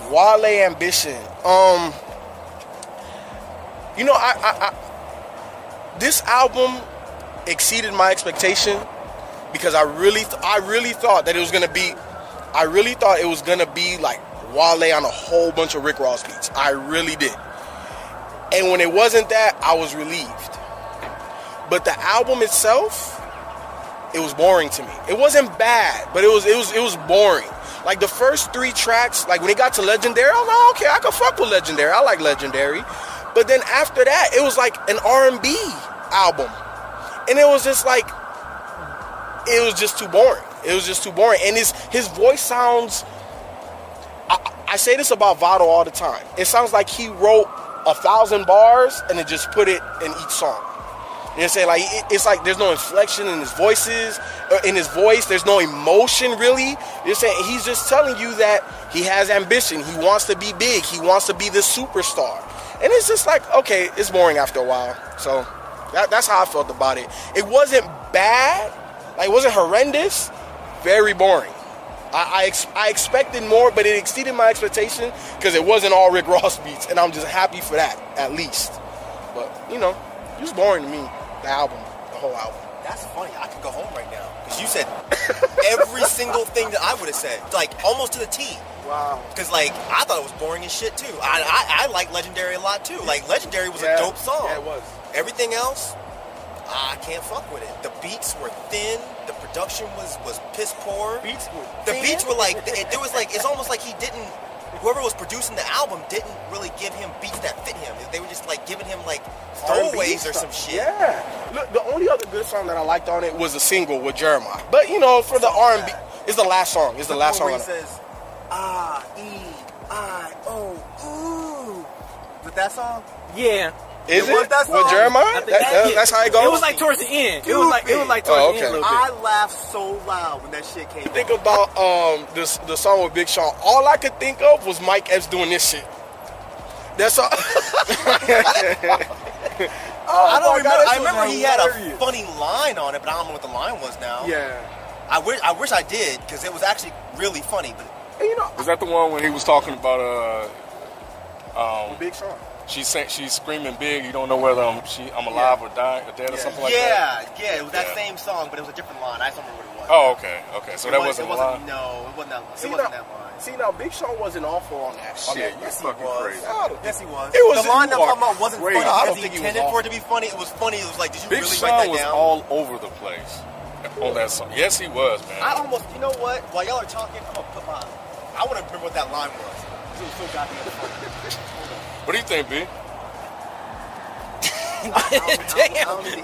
Wale Ambition. You know, this album exceeded my expectation because I really thought that it was gonna be. I really thought it was gonna be like Wale on a whole bunch of Rick Ross beats. I really did. And when it wasn't that, I was relieved. But the album itself, it was boring to me. It wasn't bad, but it was boring. Like the first 3 tracks, like when it got to Legendary, I was like, okay, I can fuck with Legendary. I like Legendary. But then after that, it was like an R&B album. And it was just like, it was just too boring. It was just too boring. And his voice sounds, I say this about Vado all the time. It sounds like he wrote 1,000 bars and then just put it in each song. You know what I'm saying? Like, it's like there's no inflection in his voice. There's no emotion, really. You know what I'm saying? He's just telling you that he has ambition. He wants to be big. He wants to be the superstar. And it's just like, okay, it's boring after a while. So that's how I felt about it. It wasn't bad. Like, it wasn't horrendous. Very boring. I expected more, but it exceeded my expectation because it wasn't all Rick Ross beats, and I'm just happy for that, at least. But, you know, it was boring to me, the whole album. That's funny. I could go home right now because you said every single thing that I would have said, like almost to the T. Wow. Because, like, I thought it was boring as shit, too. I like Legendary a lot, too. Like, Legendary was a dope song. Yeah, it was. Everything else, I can't fuck with it. The beats were thin. The production was piss poor. The beats were like, it was like, it's almost like he didn't, whoever was producing the album didn't really give him beats that fit him. They were just like giving him like throwaways or some shit. Yeah. Look, the only other good song that I liked on it was the single with Jeremiah. But, you know, for the R&B, it's the last song. It's the last song. Where he says, E-I-O, ooh. With that song? Yeah. Is it? That song? With Jeremiah? That's how it goes? It was like towards the end. It was like towards the end a little bit. I laughed so loud when that shit came out. Think about the song with Big Sean. All I could think of was Mike Epps doing this shit. That's all. I don't remember. I remember he had a funny line on it, but I don't know what the line was now. Yeah. I wish I did because it was actually really funny. But you know, was that the one when he was talking about Big Sean? She's screaming big. You don't know whether I'm alive or dying or dead or something like that. Yeah, it was that same song, but it was a different line. I don't remember what it was. Oh, okay. So that wasn't the line. No, it wasn't that line. It wasn't that line. See, now Big Sean wasn't awful on that shit. Yes, he was. Yes, he was. It was the line I'm talking about wasn't crazy. funny I don't because think he it was intended for it to be funny. It was funny. It was like, did you Big really Sean write that was down? all over the place on that song. Yes, he was, man. I almost, you know what? While y'all are talking, I'm gonna put my. I want to remember what that line was. It was so goddamn funny. What do you think, B? Damn.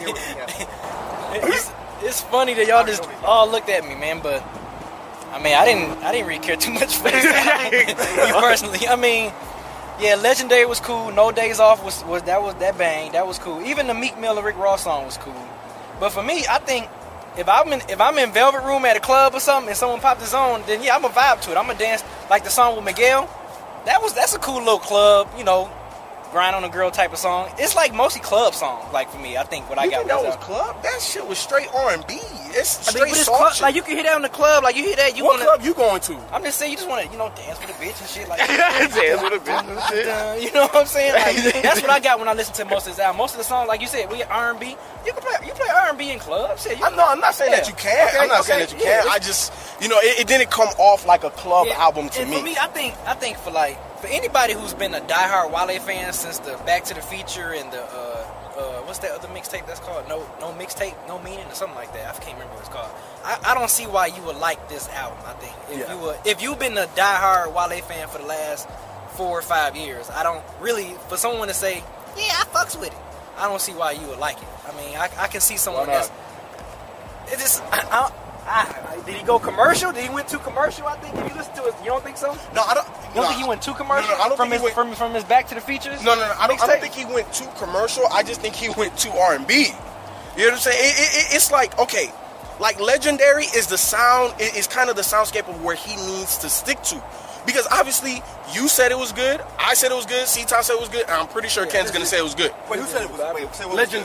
It's funny that y'all just all looked at me, man, but I mean, I didn't really care too much for this album, me personally. I mean, yeah, Legendary was cool. No Days Off was that bang. That was cool. Even the Meek Mill and Rick Ross song was cool. But for me, I think if I'm in Velvet Room at a club or something and someone popped this on, then yeah, I'm gonna vibe to it. I'm gonna dance like the song with Miguel. That's a cool little club, you know, grind on a girl type of song. It's like mostly club songs, like for me. I think what I got. That was club. That shit was straight R&B. It's straight soft club, shit. like you can hear that in the club. Like you hear that. What club you going to? I'm just saying you just want to, you know, dance with a bitch and shit. Like dance with a bitch and shit. You know what I'm saying? Like, that's what I got when I listen to most of this album. Most of the songs, like you said, we R&B. You play R&B in clubs. Shit, I'm not saying that you can't. Okay, I'm not saying that you can't. I just, you know, it didn't come off like a club album to me. For me, I think for anybody who's been a diehard Wale fan since the Back to the Future and the what's that other mixtape that's called? No mixtape, No Meaning, or something like that. I can't remember what it's called. I don't see why you would like this album. I think if you've been a diehard Wale fan for the last 4 or 5 years, I don't really, for someone to say, yeah, I fucks with it, I don't see why you would like it. I mean, I can see someone that's. It just. Did he go commercial? Did he went too commercial? I think. Did you listen to it? You don't think so? No, I don't. You don't think he went too commercial? No, I don't from think his from his Back to the Futures? No. I don't think he went too commercial. I just think he went too R&B. You know what I'm saying? It's like, okay, like Legendary is the sound. It's kind of the soundscape of where he needs to stick to. Because obviously, you said it was good. I said it was good. C-Top said it was good. And I'm pretty sure Ken's going to say it was good. Wait, who said it was good? Legendary.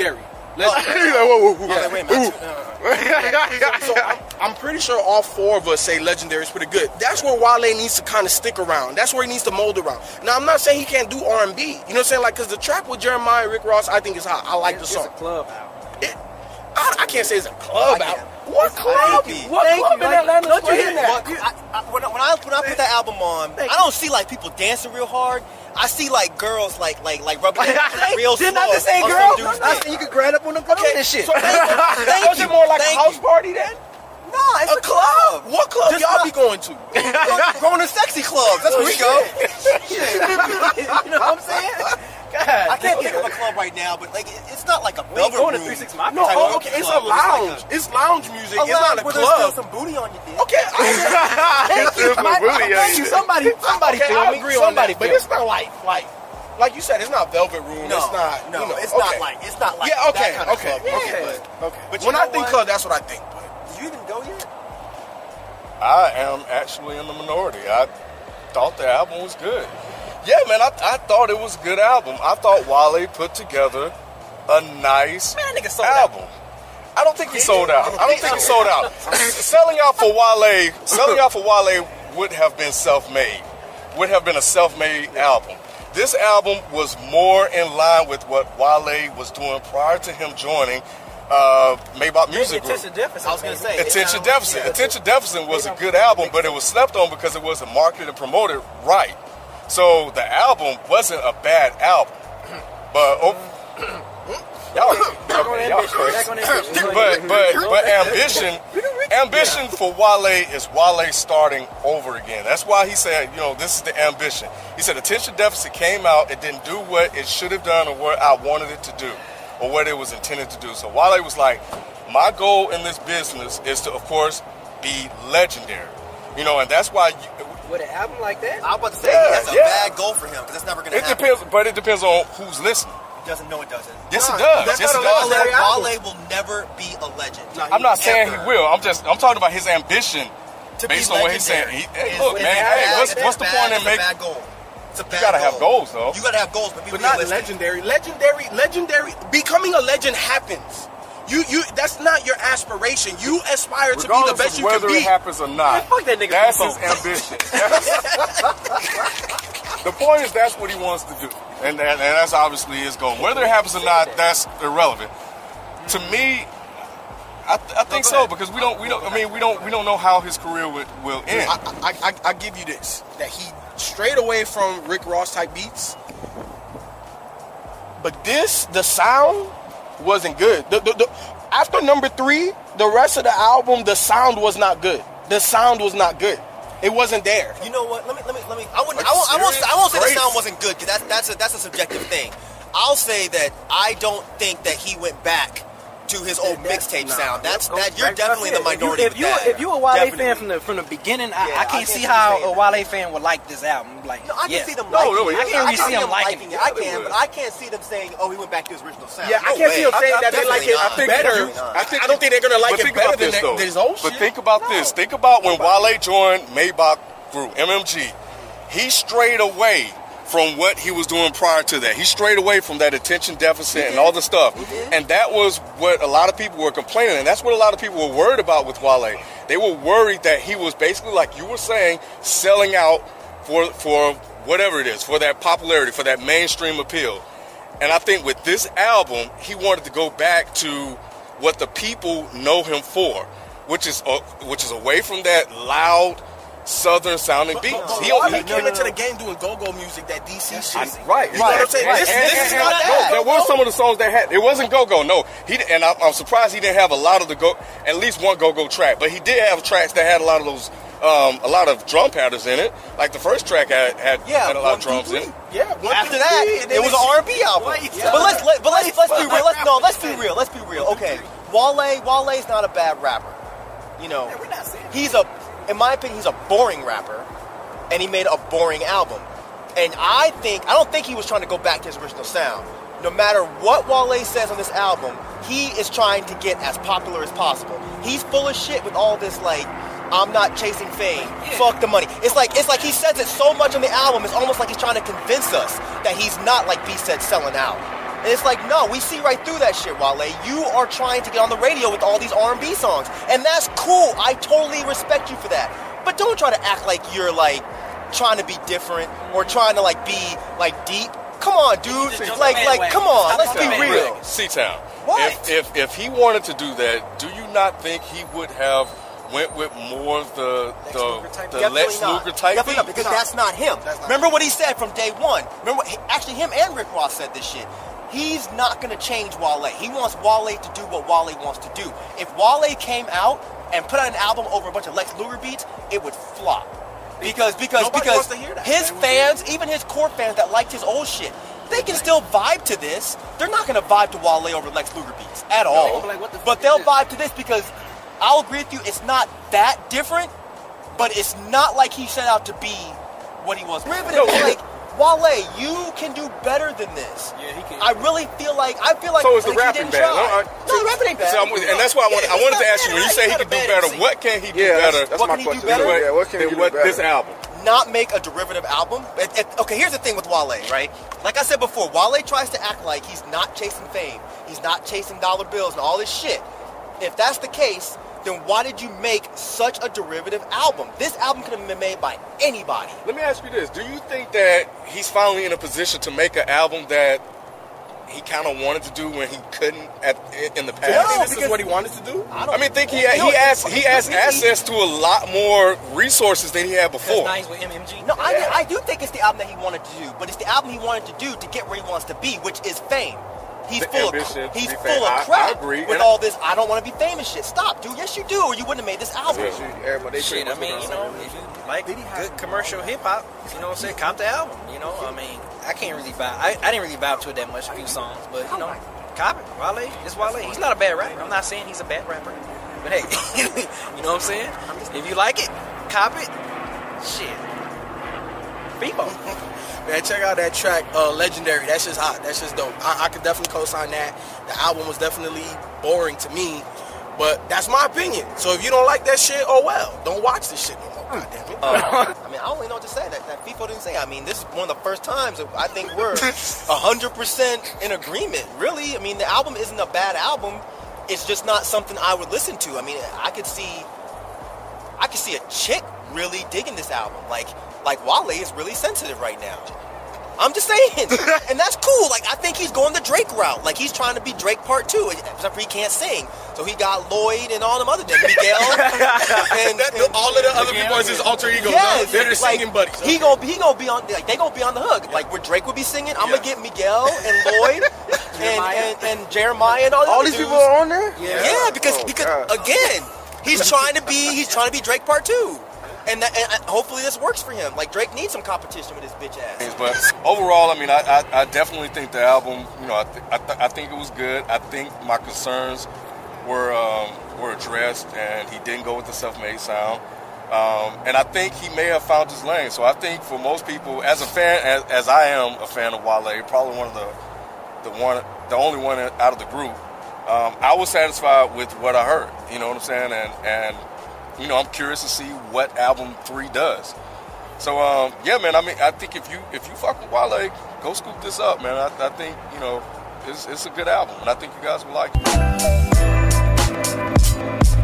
So I'm pretty sure all four of us say Legendary is pretty good. That's where Wale needs to kind of stick around. That's where he needs to mold around. Now, I'm not saying he can't do R&B. You know what I'm saying? Like, because the track with Jeremiah and Rick Ross, I think is hot. I like the song. It's a club album. I can't say it's a club album. What club? What club in Atlanta? Don't you hear that? When I put that album on, I don't see like people dancing real hard. I see like girls like rubbing their real slow. Didn't I just say on girl? some dude's I dick. said you could grab up on them girls and shit. So was it more like a house party then? No, it's A club? What club Just y'all not- be going to? Going to sexy clubs. That's where we go. You know what I'm saying? God, I can't think of a club right now, but like it's not like a we ain't velvet going to room. 360 Mafia. No, Type of okay, it's a club. lounge. It's lounge music. A It's not lounge a where there's still club. some booty on your dick. Okay, Thank you. Thank you. Somebody okay, feel I me. agree on Somebody that. But feel it's not like you said, it's not Velvet Room. No, it's not. no, you know, it's okay. not like Yeah, okay, that kind of okay, club. okay. Okay. But When you I know think what? club, that's what I think. But Did you even go yet? I am actually in the minority. I thought the album was good. Yeah, man, I thought it was a good album. I thought Wale put together a nice nigga sold album. I don't think he sold out. I don't think he sold out. Selling out for Wale would have been self-made. Would have been a self-made album. This album was more in line with what Wale was doing prior to him joining Maybach Music Group. Attention Deficit. I was gonna say Attention Deficit. Attention Deficit was a good album, but it was slept on because it wasn't marketed and promoted right. So the album wasn't a bad album, but y'all crazy. But ambition for Wale is Wale starting over again. That's why he said, this is the ambition. He said Attention Deficit came out, it didn't do what it should have done or what I wanted it to do or what it was intended to do. So Wale was like, my goal in this business is to, of course, be legendary. And that's why With an album like that? I was about to say that's a bad goal for him because that's never gonna happen. it depends on who's listening. Doesn't know it doesn't. Yes, it does. that's Yes, it not a does. legendary album. Wale will never be a legend. I'm not saying he Ever. will. I'm talking about his ambition To be based on what he's saying. legendary Hey, look, is man. bad. Hey, what's the point in It's a making? bad goal. It's a bad You gotta goal. have goals, though. You gotta have goals, but be But not realistic. legendary. Becoming a legend happens. You. That's not your aspiration. You aspire to be the Regardless best of you can whether be. it happens or not, fuck that nigga that's from his phone. ambition. The point is that's what he wants to do, and that's obviously his goal. Whether it happens or not, that's irrelevant. To me, I think so because we don't know how his career will end. I give you this: that he strayed away from Rick Ross type beats, but the sound wasn't good. After number 3, the rest of the album, the sound was not good. The sound was not good. It wasn't there. You know what? Let me. I won't say the sound wasn't good because that's a subjective thing. I'll say that I don't think that he went back to his old mixtape sound. You're definitely the minority. If you a Wale fan from the beginning, I can't see how a Wale fan would like this album. Like, No, I can see them No, liking no, it. I can't really see them them liking it. I can, but I can't see them saying, "Oh, he went back to his original sound." Yeah, I No can't way. see him saying that they like it Definitely not. better. Definitely I don't think they're gonna like But it think better about than this, though. his old But shit. think about this. Think about when Wale joined Maybach Group, MMG. He strayed away from what he was doing prior to that. He strayed away from that attention deficit and all the stuff. And that was what a lot of people were complaining. And that's what a lot of people were worried about with Wale. They were worried that he was basically, like you were saying, selling out for whatever it is, for that popularity, for that mainstream appeal. And I think with this album, he wanted to go back to what the people know him for, which is away from that loud, southern sounding beats. He came into the game doing go-go music, that DC shit. Right, You know what I'm saying? This is not that. No, there were some of the songs that had. It wasn't go-go. No, I'm surprised he didn't have a lot of the at least one go-go track. But he did have tracks that had a lot of those, a lot of drum patterns in it. Like the first track had a lot of drums in it. Yeah. After that, it was an R&B album. But let's be real. Let's be real. Okay, Wale's not a bad rapper. In my opinion, he's a boring rapper, and he made a boring album. And I don't think he was trying to go back to his original sound. No matter what Wale says on this album, he is trying to get as popular as possible. He's full of shit with all this I'm not chasing fame. Fuck the money. It's like he says it so much on the album. It's almost like he's trying to convince us that he's not, like B said, selling out. And it's like, no, we see right through that shit, Wale. You are trying to get on the radio with all these R&B songs. And that's cool. I totally respect you for that. But don't try to act like you're, like, trying to be different or trying to, like, be, like, deep. Come on, dude. Like, come on. Let's be real. C-Town. What? If he wanted to do that, do you not think he would have went with more of the Lex Luger type Definitely beat? not, because that's not him. Remember what he said from day one. Remember, actually, him and Rick Ross said this shit. He's not going to change Wale. He wants Wale to do what Wale wants to do. If Wale came out and put out an album over a bunch of Lex Luger beats, it would flop. Because wants to hear that. his fans, even his core fans that liked his old shit, they can still vibe to this. They're not going to vibe to Wale over Lex Luger beats at all. But they'll vibe to this because I'll agree with you, it's not that different, but it's not like he set out to be what he was. Like, Wale, you can do better than this. Yeah, he can. I feel like So is the rapping he didn't bad? try. No, the rapping ain't bad. And that's why I wanted to ask you, when you say he can do better, what can he do better That's What my can he do question. better? Yeah, what can he than do what better? this album? Not make a derivative album. Okay, here's the thing with Wale, right? Like I said before, Wale tries to act like he's not chasing fame. He's not chasing dollar bills and all this shit. If that's the case, then why did you make such a derivative album? This album could have been made by anybody. Let me ask you this. Do you think that he's finally in a position to make an album that he kind of wanted to do when he couldn't in the Do past? you think this because- is what he wanted to do? I mean, he has access to a lot more resources than he had That's before. nice with MMG. No, I do think it's the album that he wanted to do, but it's the album he wanted to do to get where he wants to be, which is fame. He's The full ambition of to he's be full famous. of I crap agree. with And all this. I don't want to be famous shit. Stop, dude. Yes, you do, or you wouldn't have made this album. Everybody, they Shit, I pretty mean, much you know, if you like good commercial hip hop, you know what I'm saying, cop the album. You know, I mean, I can't really vibe. I didn't really vibe to it that much, a few songs, but you know, cop it. Wale, it's Wale. He's not a bad rapper. I'm not saying he's a bad rapper, but hey, you know what I'm saying? If you like it, cop it. Shit, people. Man, check out that track, Legendary. That's just hot. That's just dope. I could definitely co-sign that. The album was definitely boring to me, but that's my opinion. So if you don't like that shit, oh well. Don't watch this shit no more. God damn it. I mean, I don't really know what to say. That FIFO didn't say. I mean, this is one of the first times that I think we're 100% in agreement. Really, I mean, the album isn't a bad album. It's just not something I would listen to. I mean, I could see a chick really digging this album. Like Wale is really sensitive right now. I'm just saying. And that's cool. Like, I think he's going the Drake route. Like, he's trying to be Drake part 2, except for he can't sing. So he got Lloyd and all them other them, Miguel. and all of the other people is his alter egos. yes, They're the singing buddies. He gonna be on, like, they gonna be on the hook. Like, where Drake would be singing, I'm gonna get Miguel and Lloyd and Jeremiah and All these people are on there? Yeah, because God. again, he's trying to be Drake part 2. And hopefully this works for him. Like, Drake needs some competition with his bitch ass. But overall, I mean, I definitely think the album, you know, I think it was good. I think my concerns were addressed, and he didn't go with the self-made sound. And I think he may have found his lane. So I think for most people, as a fan, as I am a fan of Wale, probably the only one out of the group, I was satisfied with what I heard. You know what I'm saying? And you know, I'm curious to see what album 3 does. So, yeah, man, I mean, I think if you fuck with Wale, go scoop this up, man. I think, you know, it's a good album, and I think you guys will like it.